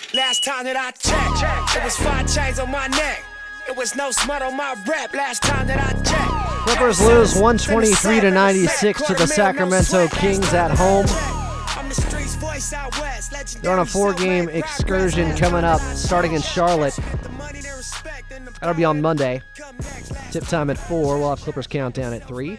Last time that I checked, it was 5 chains on my neck. It was no smut on my rep. Last time that I checked. Clippers lose 123-96 to the Sacramento Kings at home. They're on a 4-game excursion coming up, starting in Charlotte. That'll be on Monday. Tip time at 4. We'll have Clippers countdown at 3.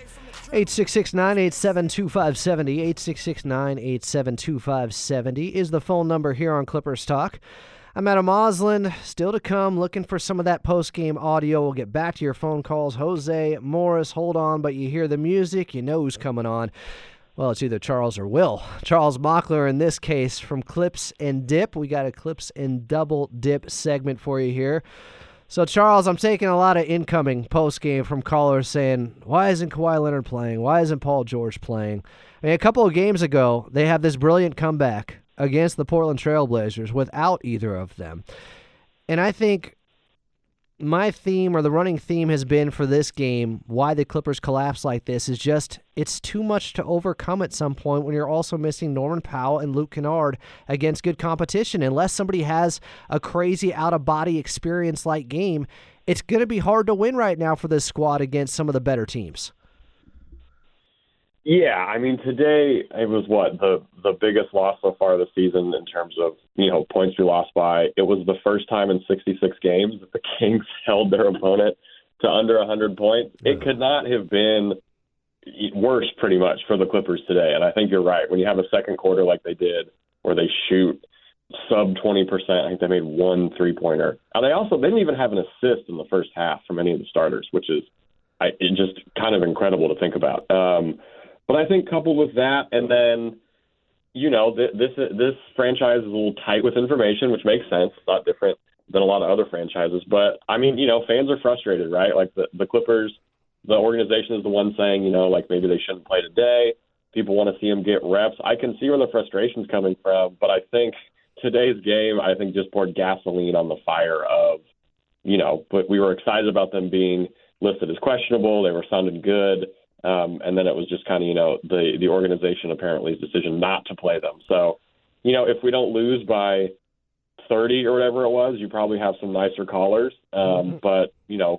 866-987-2570. 866-987-2570 is the phone number here on Clippers Talk. I'm Adam Oslin, still to come, looking for some of that post-game audio. We'll get back to your phone calls. Jose, Morris, hold on, but you hear the music, you know who's coming on. Well, it's either Charles or Will. Charles Mockler in this case from Clips and Dip. We got a Clips and Double Dip segment for you here. So, Charles, I'm taking a lot of incoming post-game from callers saying, why isn't Kawhi Leonard playing? Why isn't Paul George playing? I mean, a couple of games ago, they had this brilliant comeback against the Portland Trailblazers without either of them. And I think my theme, or the running theme, has been for this game, why the Clippers collapse like this, is just it's too much to overcome at some point when you're also missing Norman Powell and Luke Kennard against good competition. Unless somebody has a crazy out-of-body experience-like game, it's going to be hard to win right now for this squad against some of the better teams. Yeah, I mean, today it was the biggest loss so far this season in terms of, points we lost by. It was the first time in 66 games that the Kings held their opponent to under 100 points. It could not have been worse, pretty much, for the Clippers today. And I think you're right. When you have a second quarter like they did, where they shoot sub 20%, I think they made 1 3-pointer. And they didn't even have an assist in the first half from any of the starters, which is just kind of incredible to think about. But I think coupled with that, and then, this franchise is a little tight with information, which makes sense. It's not different than a lot of other franchises. But, I mean, fans are frustrated, right? Like the Clippers, the organization is the one saying, maybe they shouldn't play today. People want to see them get reps. I can see where the frustration's coming from, but I think today's game, just poured gasoline on the fire of, but we were excited about them being listed as questionable. They were sounding good. And then it was just kind of, the organization apparently's decision not to play them. So, if we don't lose by 30 or whatever it was, you probably have some nicer callers. But, the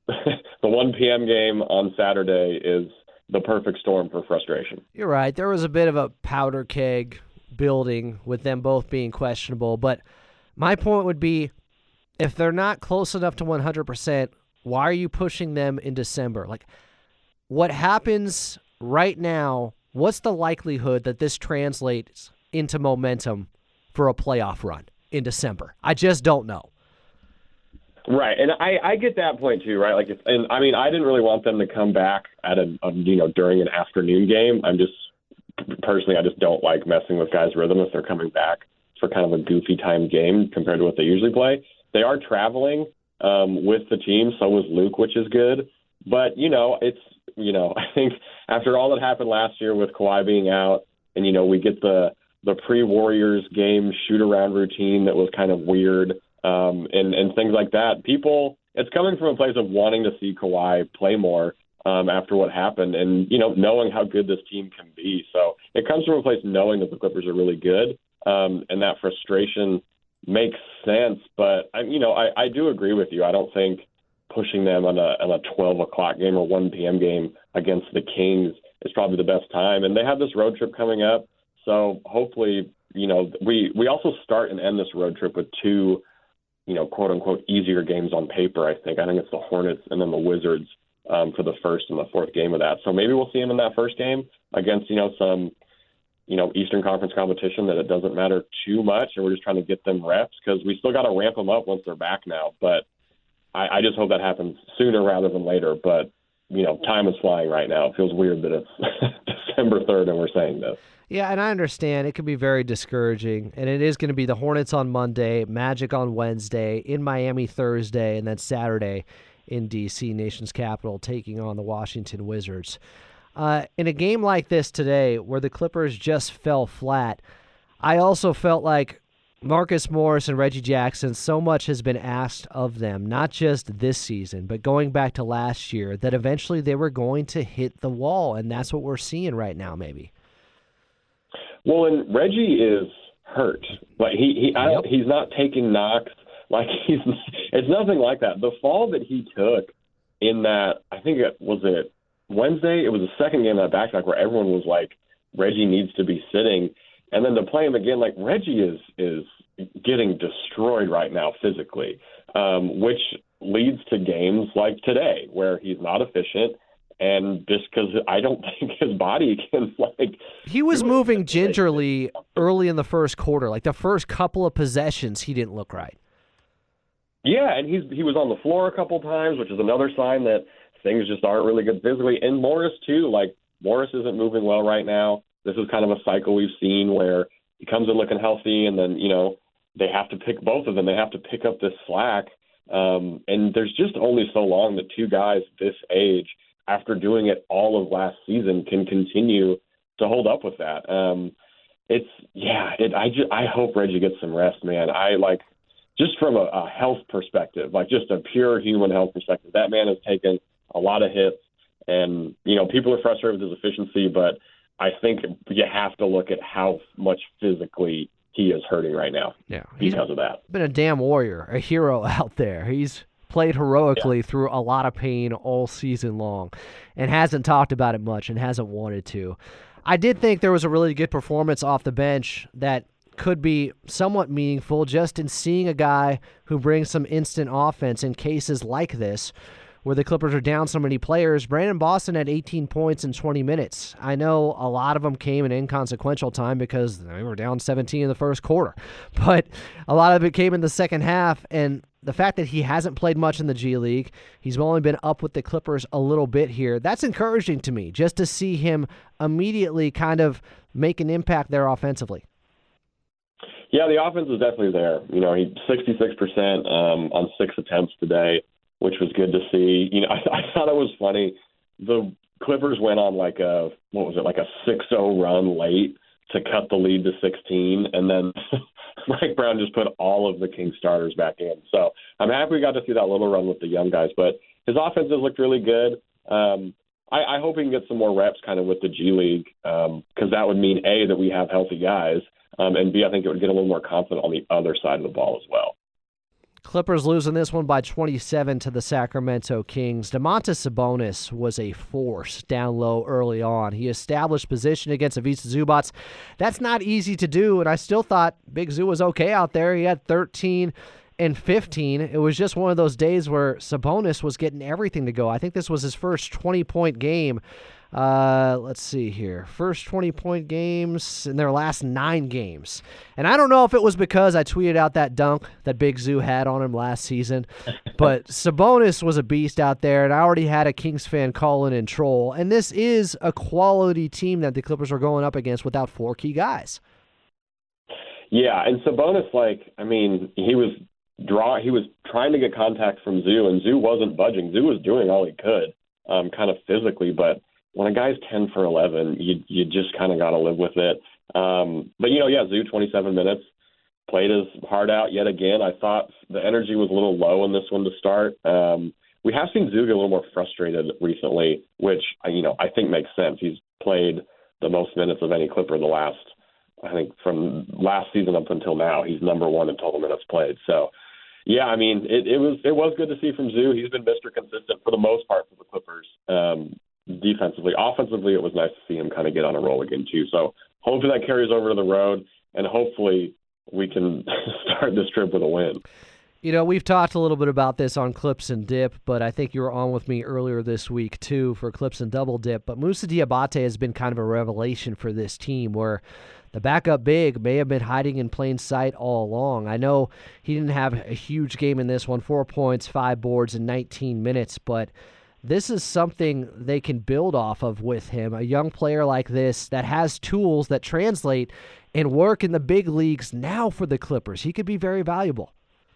1 p.m. game on Saturday is the perfect storm for frustration. You're right. There was a bit of a powder keg building with them both being questionable. But my point would be, if they're not close enough to 100%, why are you pushing them in December? Like, what happens right now, what's the likelihood that this translates into momentum for a playoff run in December? I just don't know. Right, and I get that point too, right? I didn't really want them to come back at during an afternoon game. I just don't like messing with guys' rhythm if they're coming back for kind of a goofy time game compared to what they usually play. They are traveling with the team, so was Luke, which is good. But, I think after all that happened last year with Kawhi being out and, we get the pre-Warriors game shoot-around routine that was kind of weird and things like that, it's coming from a place of wanting to see Kawhi play more after what happened and, knowing how good this team can be. So it comes from a place knowing that the Clippers are really good and that frustration makes sense. But, I do agree with you. I don't think pushing them on a 12 o'clock game or 1 p.m. game against the Kings is probably the best time. And they have this road trip coming up. So hopefully, we also start and end this road trip with 2, quote unquote, easier games on paper. I think it's the Hornets and then the Wizards for the first and the fourth game of that. So maybe we'll see them in that first game against, some, Eastern Conference competition that it doesn't matter too much. And we're just trying to get them reps because we still got to ramp them up once they're back now. But I just hope that happens sooner rather than later. But, time is flying right now. It feels weird that it's December 3rd and we're saying this. Yeah, and I understand it can be very discouraging. And it is going to be the Hornets on Monday, Magic on Wednesday, in Miami Thursday, and then Saturday in D.C., nation's capital, taking on the Washington Wizards. In a game like this today where the Clippers just fell flat, I also felt like Marcus Morris and Reggie Jackson, so much has been asked of them, not just this season, but going back to last year, that eventually they were going to hit the wall, and that's what we're seeing right now, maybe. Well, and Reggie is hurt. Like he's not taking knocks. Like it's nothing like that. The fall that he took in that, I think it Wednesday. It was the second game of that back-to-back where everyone was like, Reggie needs to be sitting, and then to play him again, like Reggie is getting destroyed right now physically, which leads to games like today where he's not efficient. And just because I don't think his body can, like... He was moving gingerly early in the first quarter. Like the first couple of possessions, he didn't look right. Yeah, and he was on the floor a couple times, which is another sign that things just aren't really good physically. And Morris, too. Like, Morris isn't moving well right now. This is kind of a cycle we've seen where he comes in looking healthy, and then, they have to pick both of them. They have to pick up this slack. And there's just only so long that two guys this age, after doing it all of last season, can continue to hold up with that. I hope Reggie gets some rest, man. Just from a health perspective, like just a pure human health perspective, that man has taken a lot of hits, and, people are frustrated with his efficiency, but I think you have to look at how much physically he is hurting right now because of that. Been a damn warrior, a hero out there. He's played heroically through a lot of pain all season long and hasn't talked about it much and hasn't wanted to. I did think there was a really good performance off the bench that could be somewhat meaningful just in seeing a guy who brings some instant offense in cases like this where the Clippers are down so many players. Brandon Boston had 18 points in 20 minutes. I know a lot of them came in inconsequential time because they were down 17 in the first quarter, but a lot of it came in the second half, and the fact that he hasn't played much in the G League, he's only been up with the Clippers a little bit here, that's encouraging to me, just to see him immediately kind of make an impact there offensively. Yeah, the offense is definitely there. He 66% on 6 attempts today, which was good to see. I thought it was funny. The Clippers went on like a 6-0 run late to cut the lead to 16, and then Mike Brown just put all of the Kings starters back in. So I'm happy we got to see that little run with the young guys, but his offense has looked really good. I hope he can get some more reps kind of with the G League, because that would mean, A, that we have healthy guys, and B, I think it would get a little more confident on the other side of the ball as well. Clippers losing this one by 27 to the Sacramento Kings. Domantas Sabonis was a force down low early on. He established position against Ivica Zubac. That's not easy to do, and I still thought Big Zoo was okay out there. He had 13 and 15. It was just one of those days where Sabonis was getting everything to go. I think this was his first 20-point game. Let's see here. First 20-point games in their last 9 games. And I don't know if it was because I tweeted out that dunk that Big Zoo had on him last season, but Sabonis was a beast out there, and I already had a Kings fan call in and troll. And this is a quality team that the Clippers are going up against without 4 key guys. Yeah, and Sabonis, he was trying to get contact from Zoo, and Zoo wasn't budging. Zoo was doing all he could, kind of physically, but when a guy's 10 for 11, you just kind of got to live with it. But Zoo, 27 minutes, played his heart out yet again. I thought the energy was a little low in this one to start. We have seen Zoo get a little more frustrated recently, which, I think makes sense. He's played the most minutes of any Clipper from last season up until now, he's number 1 in total minutes played. So, yeah, it was good to see from Zoo. He's been Mr. Consistent for the most part for the Clippers. Defensively. Offensively, it was nice to see him kind of get on a roll again, too. So hopefully that carries over to the road, and hopefully we can start this trip with a win. We've talked a little bit about this on Clips and Dip, but I think you were on with me earlier this week, too, for Clips and Double Dip. But Moussa Diabate has been kind of a revelation for this team, where the backup big may have been hiding in plain sight all along. I know he didn't have a huge game in this one, 4 points, 5 boards in 19 minutes, but this is something they can build off of with him. A young player like this that has tools that translate and work in the big leagues now for the Clippers. He could be very valuable.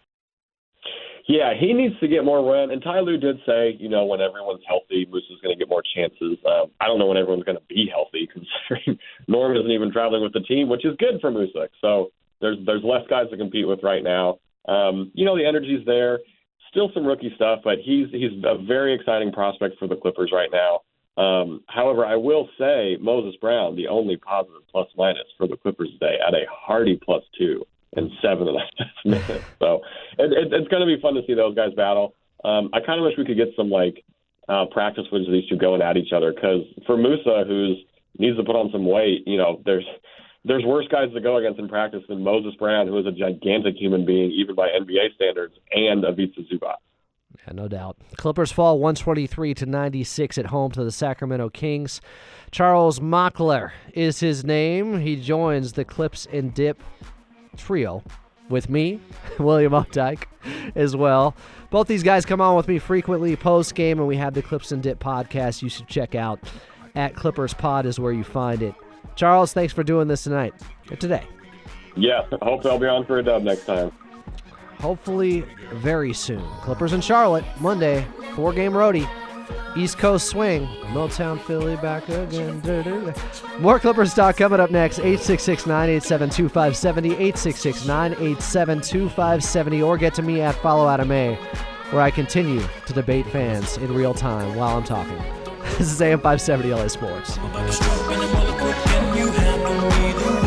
Yeah, he needs to get more run. And Ty Lue did say, when everyone's healthy, Moose is going to get more chances. I don't know when everyone's going to be healthy, considering Norm isn't even traveling with the team, which is good for Moose. So there's less guys to compete with right now. The energy's there. Still some rookie stuff, but he's a very exciting prospect for the Clippers right now. However, I will say Moses Brown, the only positive plus-minus for the Clippers today, at a hearty +2. in 7 of the last minutes. So it's going to be fun to see those guys battle. I kind of wish we could get some practice footage of these two going at each other, because for Musa, who needs to put on some weight, there's worse guys to go against in practice than Moses Brown, who is a gigantic human being, even by NBA standards, and Ivica Zubac. Yeah, no doubt. Clippers fall 123-96 at home to the Sacramento Kings. Charles Mockler is his name. He joins the Clips and Dip trio with me, William Updike, as well. Both these guys come on with me frequently post-game, and we have the Clips and Dip podcast you should check out. At Clippers Pod is where you find it. Charles, thanks for doing this today. Yeah, hope I'll be on for a dub next time. Hopefully very soon. Clippers in Charlotte, Monday, 4-game roadie. East Coast swing. Milltown, Philly, back again. More Clippers talk coming up next. 866-987-2570, 866-987-2570, or get to me at Follow Adam A, where I continue to debate fans in real time while I'm talking. This is AM 570 LA Sports.